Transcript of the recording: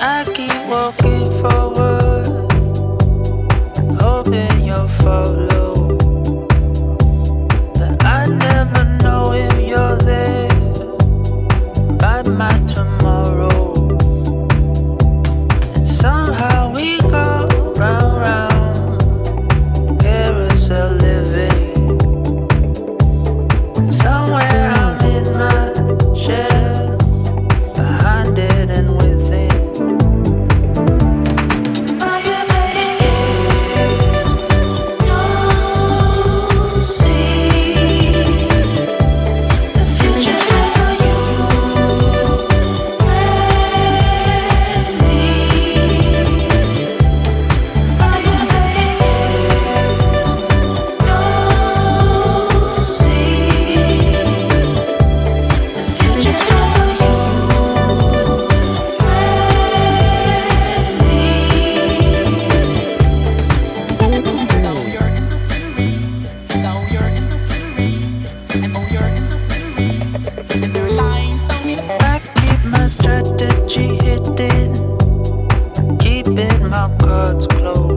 I keep walking forward, hoping you'll follow. But I never know if you're there by my tomorrow. And somehow we go round, round, carousel living. And somewhere I'm in my shell, behind it and within. Strategy hidden, keeping my cards close.